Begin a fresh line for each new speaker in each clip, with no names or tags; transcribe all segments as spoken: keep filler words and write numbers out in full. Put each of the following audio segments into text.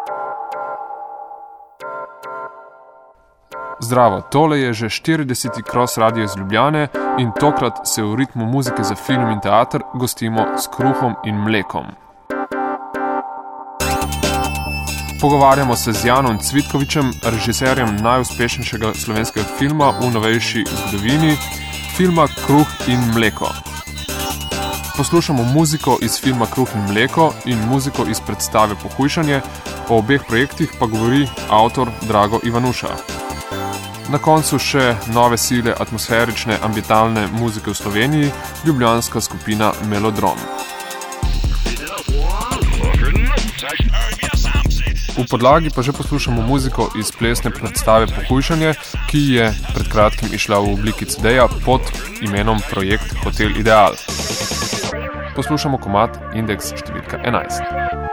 Zdravo, tole je že štirideseti Cross Radio iz Ljubljane in tokrat se v ritmu muzike za film in teater gostimo s Kruhom in mlekom. Pogovarjamo se z Janom Cvitkovičem, režiserjem najuspešnejšega slovenskega filma v novejši zgodovini, filma Kruh in mleko. Poslušamo muziko iz filma Kruh in mleko in muziko iz predstave Pohujšanje, o obeh projektih pa govori avtor Drago Ivanuša. Na koncu še nove sile atmosferične ambientalne muzike v Sloveniji, ljubljanska skupina Melodrom. V podlagi pa že poslušamo muziko iz plesne predstave Pohujšanje, ki je pred kratkim išla v obliki ce de-ja pod imenom Projekt Hotel Ideal. Poslušamo komad Indeks številka enajst.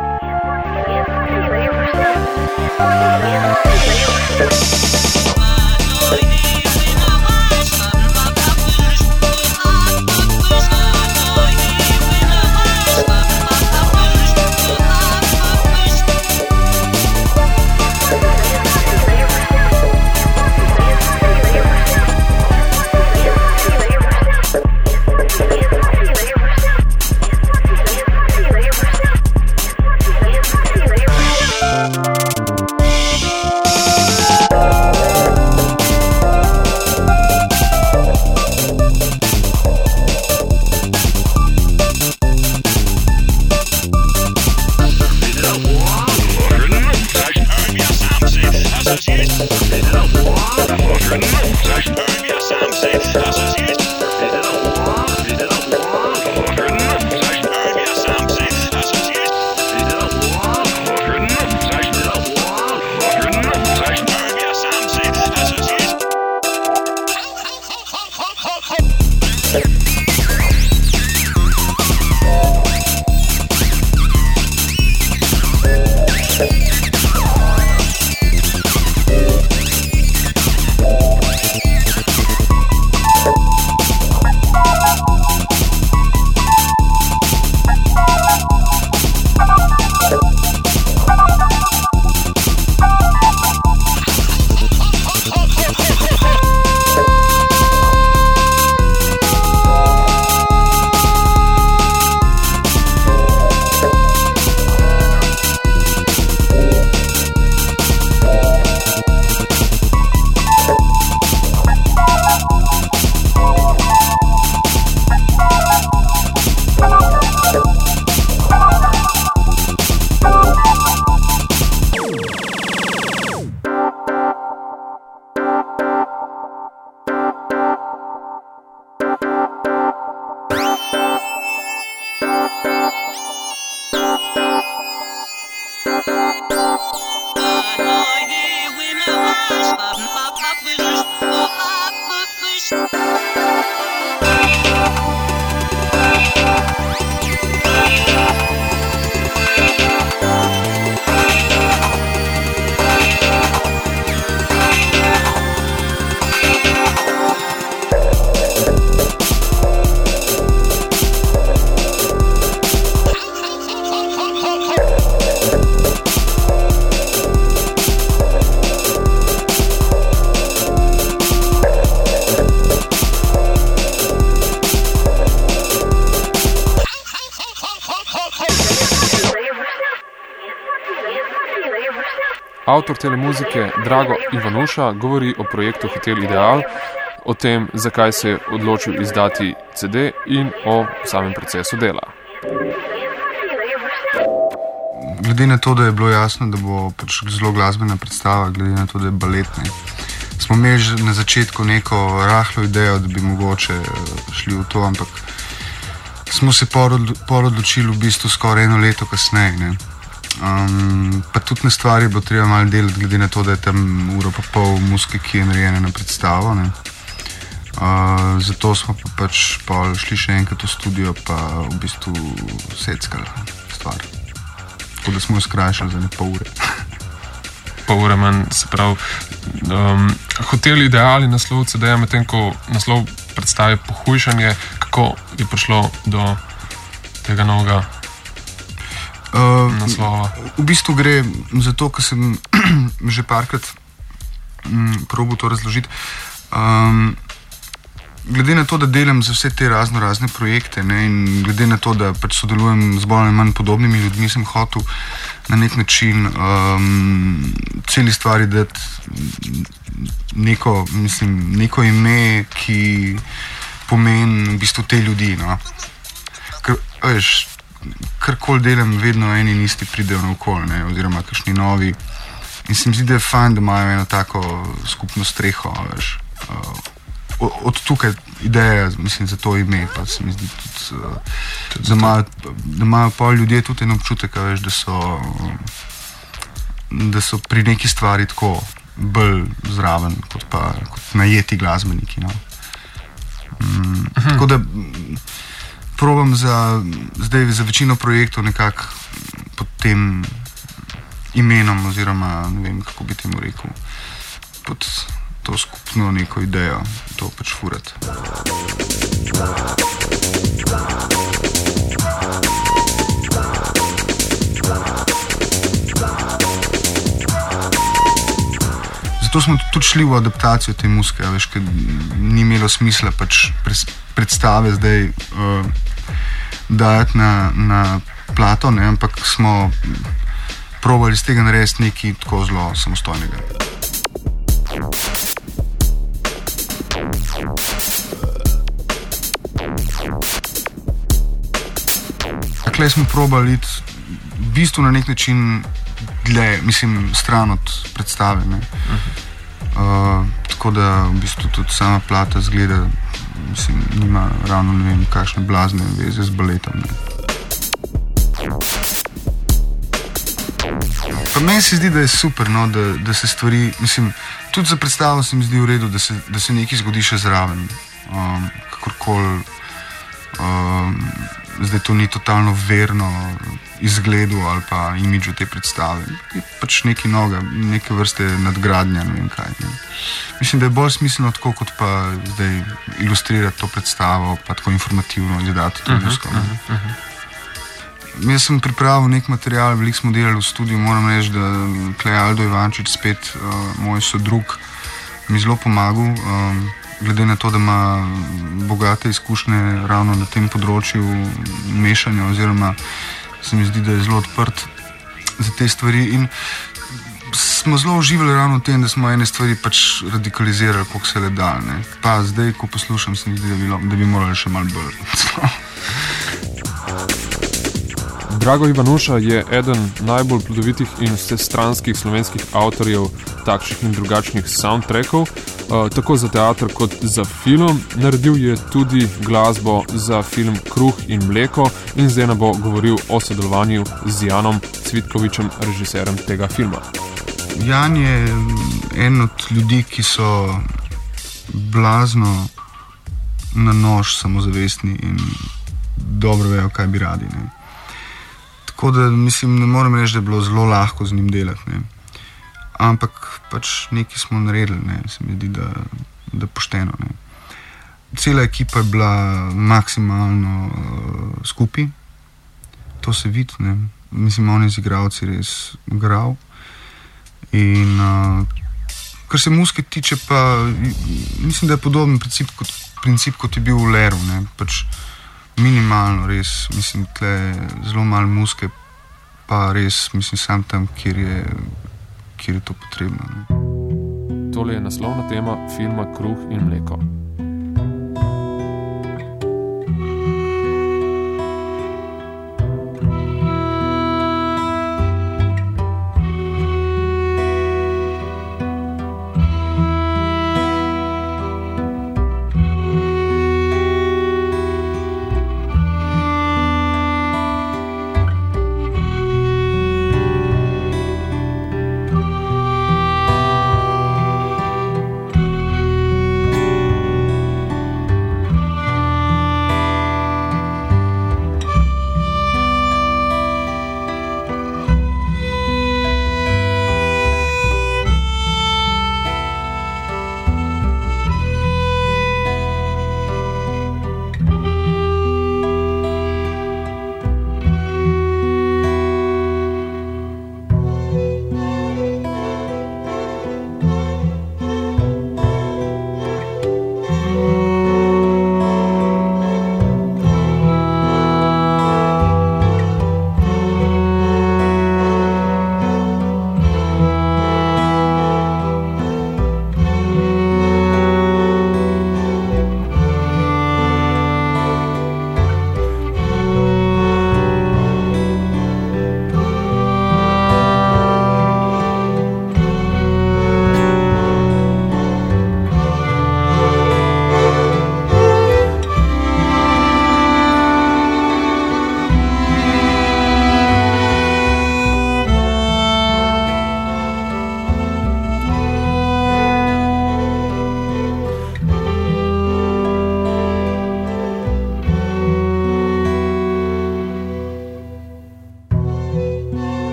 Avtor tele muzike Drago Ivanuša govori o projektu Hotel Ideal, o tem, zakaj se je odločil izdati ce de in o samem procesu dela.
Glede na to, da je bilo jasno, da bo pač zelo glasbena predstava, glede na to, da je baletni, smo imeli že na začetku neko rahlo idejo, da bi mogoče šli v to, ampak smo se pol odločili v bistvu skoraj eno leto kasneje, ne. Um, pa tudi na stvari bo treba malo delati, glede na to, da je tam uro pa pol muzike, ki je narejena na predstavo, ne. Uh, zato smo pa pač pol šli še enkrat v studio, pa v bistvu seckali stvar. Tako da smo jo skrajšali za ne pol ure.
Pol ure manj, se pravi. Um, Hotel Ideal je naslov ce de-ja, medtem ko naslov predstavi Pohujšanje. Kako je prišlo do tega novega?
uh,
naslova?
V bistvu gre za to, kar sem že parkrat um, probil to razložiti. Um, glede na to, da delam za vse te razno razne projekte, ne, in glede na to, da pač sodelujem z bolj ali manj podobnimi ljudmi, sem hotel na nek način um, celi stvari dati neko, mislim, neko ime, ki pomeni v bistvu te ljudi. No. Ker, veš, karkoli delam, vedno eni in isti pridejo naokoli, ne, oziroma kakšni novi. In se mi zdi, da je fajn, da imajo eno tako skupno streho, veš. Uh, od tukaj ideja, mislim, za to ime, pa se mi zdi tudi, uh, tudi da, imajo, da imajo pol ljudje tudi en občutek, veš, da so, da so pri neki stvari tako bolj zraven, kot pa kot najeti glasbeniki. No. Mm, tako da probam za, zdaj za večino projektov nekako pod tem imenom, oziroma ne vem, kako bi temu rekel, pod to skupno neko idejo, to pač furati. Zato smo tudi šli v adaptacijo te muzike, veš, ker ni imelo smisla pač predstave zdaj uh, dajati na, na plato, ne, ampak smo probali iz tega narediti nekaj tako zelo samostojnega. Takle smo probali iti v bistvu na nek način dlje, mislim, stran od predstave. Ne. Uh, tako da v bistvu tudi sama plata zgleda, mislim, nima ravno ne vem kakšne blazne veze z baletom. Ne. Pa meni se zdi, da je super, no, da, da se stvari, mislim, tudi za predstavo se mi zdi v redu, da se, da se nekaj zgodi še zraven. Um, kakorkoli, um, zdaj to ni totalno verno izgledu ali pa imidžu te predstave. Je pač nekaj novega, neke vrste nadgradnja, ne vem kaj. Ne. Mislim, da je bolj smiselno tako, kot pa zdaj ilustrirati to predstavo, pa tako informativno izdati to muziko. Uh-huh, uh-huh, uh-huh. Jaz sem pripravil nek material, veliko smo delali v studiu, moram reči, da Klej Aldo Ivančič, spet uh, moj sodrug, mi zelo pomagal, um, glede na to, da ima bogate izkušnje ravno na tem področju mešanja, oziroma se mi zdi, da je zelo odprt za te stvari in smo zelo uživali ravno v tem, da smo ene stvari pač radikalizirali, koliko se le da. Ne. Pa zdaj, ko poslušam, se mi zdi, da bi, da bi morali še malo bolj.
Drago Ivanuša je eden najbolj plodovitih in vsestranskih slovenskih avtorjev takšnih in drugačnih soundtrackov, uh, tako za teater kot za film. Naredil je tudi glasbo za film Kruh in mleko in zdaj nam bo govoril o sodelovanju z Janom Cvitkovičem, režiserjem tega filma.
Jan je en od ljudi, ki so blazno na nož samozavestni in dobro vejo, kaj bi radi. Ne. Tako da, mislim, ne morem reči, da je bilo zelo lahko z njim delati, ne. Ampak pač nekaj smo naredili, ne. Se mi zdi, da, da pošteno. Ne. Cela ekipa je bila maksimalno uh, skupaj, to se vidi, ne. Mislim, on je z igralci res igral. In uh, kar se muzike tiče, pa mislim, da je podoben princip kot, princip, kot je bil v Leru, ne. Pač minimalno, res, mislim, tle zelo malo muzike, pa res, mislim, sam tam, kjer je, kjer je to potrebno. Ne.
Tole je naslovna tema filma Kruh in mleko.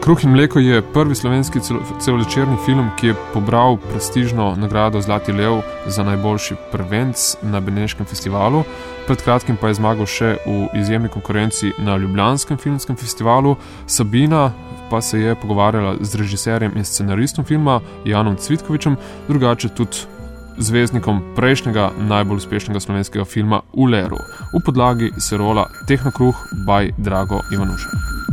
Kruh in mleko je prvi slovenski celovečerni film, ki je pobral prestižno nagrado Zlati lev za najboljši prvenec na Beneškem festivalu. Pred kratkim pa je zmagal še v izjemni konkurenci na Ljubljanskem filmskem festivalu. Sabina pa se je pogovarjala z režiserjem in scenaristom filma Janom Cvitkovičem, drugače tudi zvezdnikom prejšnjega najbolj uspešnega slovenskega filma V leru. V podlagi se rola Tehnokruh by Drago Ivanuša.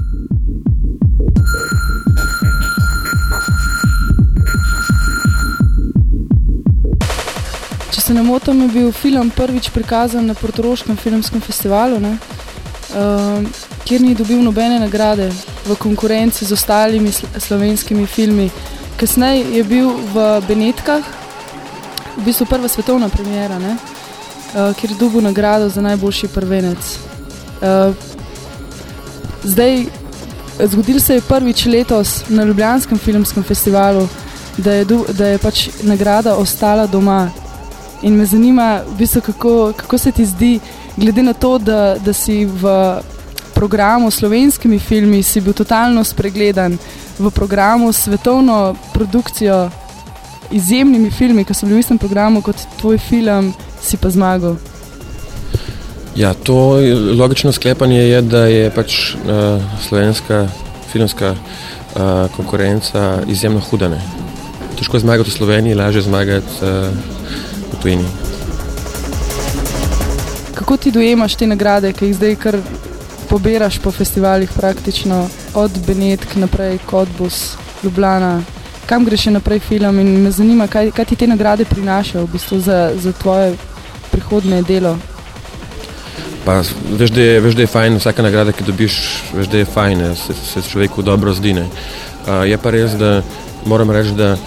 Če se ne motim, je bil film prvič prikazan na Portoroškem filmskem festivalu, ne? Uh, kjer ni dobil nobene nagrade v konkurenci z ostalimi slovenskimi filmi. Kasneje je bil v Benetkah, v bistvu prva svetovna premiera, ne? Uh, kjer je dobil nagrado za najboljši prvenec. Uh, zdaj, zgodil se je prvič letos na Ljubljanskem filmskem festivalu, da je, do, da je pač nagrada ostala doma. In me zanima, v bistvu, kako, kako se ti zdi, glede na to, da, da si v programu s slovenskimi filmi si bil totalno spregledan, v programu s svetovno produkcijo, izjemnimi filmi, ki so bili v istem programu kot tvoj film, si pa zmagal.
Ja, to logično sklepanje je, da je pač uh, slovenska filmska uh, konkurenca izjemno huda, ne. Težko zmagati v Sloveniji, lažje zmagati uh, v tujini.
Kako ti dojemaš te nagrade, ki jih zdaj kar pobiraš po festivalih praktično od Benetk naprej, Cottbus, Ljubljana? Kam greš še naprej film in me zanima, kaj, kaj ti te nagrade prinašajo v bistvu za, za tvoje prihodnje delo?
Pa veš, da je, veš, da je fajn, vsaka nagrada, ki dobiš, veš, da je fajn, se, se človeku dobro zdi, ne. Uh, je pa res, da moram reči, da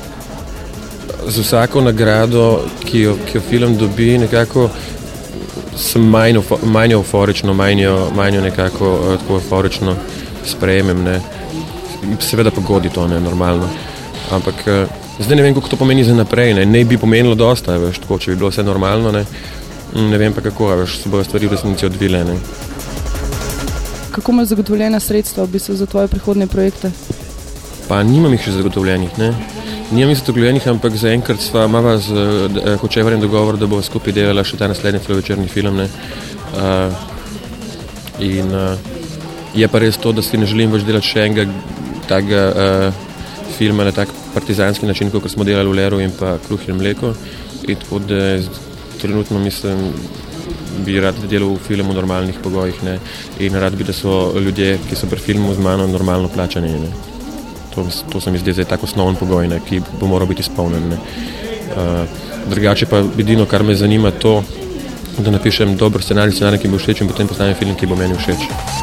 z vsako nagrado, ki jo, ki jo film dobi, nekako sem manj, manj euforično, manj jo, manj jo nekako uh, tako euforično sprejemem, ne. Seveda pa godi to, ne, normalno. Ampak uh, zdaj ne vem, kako to pomeni za naprej, ne. Ne bi pomenilo dosta, veš, tako, če bi bilo vse normalno, ne. Ne vem pa kako, veš, se bojo stvari v resnici odvile, ne.
Kako imaš zagotovljena sredstva v bistvu za tvoje prihodnje projekte?
Pa nimam jih še zagotovljenih, ne. Nimam jih zagotovljenih, ampak zaenkrat sva mava z uh, Hočevarjem dogovor, da bo skupaj delala še ta naslednji celovečerni film, ne. Uh, in uh, je pa res to, da si ne želim več delati še enega takega uh, filma na tak partizanski način, kot smo delali v Leru in pa Kruh in mleko. In tako da trenutno mislim, bi rad delal v filmu v normalnih pogojih, ne. In rad bi, da so ljudje, ki so pri filmu z mano, normalno plačani, ne. To, to se mi zdi zdaj tako osnoven pogoj, ne, ki bo moral biti izpolnen, ne. Uh, drugače pa edino, kar me zanima, to, da napišem dober scenarij, scenarij, ki mi bo všeč in potem postavim film, ki bo meni všeč.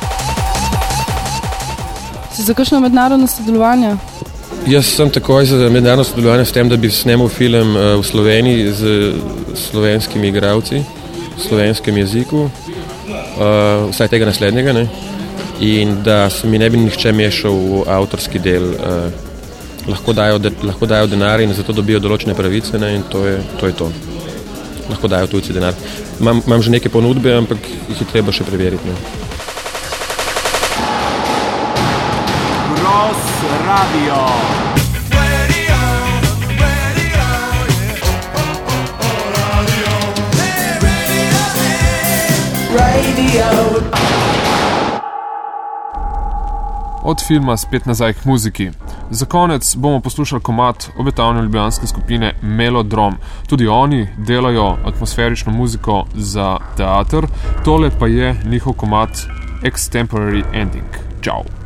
Si za kakšno mednarodno sodelovanje?
Jaz sem takoj za mednarodno sodelovanje s tem, da bi snemal film uh, v Sloveniji z slovenskimi igralci, v slovenskem jeziku, uh, vsaj tega naslednjega, ne. In da se mi ne bi nihče mešal v avtorski del. Uh, lahko, dajo de, lahko dajo denar in zato dobijo določene pravice, ne, in to je, to je to. Lahko dajo tujci denar. Imam, imam že neke ponudbe, ampak jih je treba še preveriti, ne.
Gros Radio.
Od filma spet nazaj k muziki. Za konec bomo poslušali komad obetavne ljubljanske skupine Melodrom. Tudi oni delajo atmosferično muziko za teater, tole pa je njihov komad Extemporary Ending. Čau!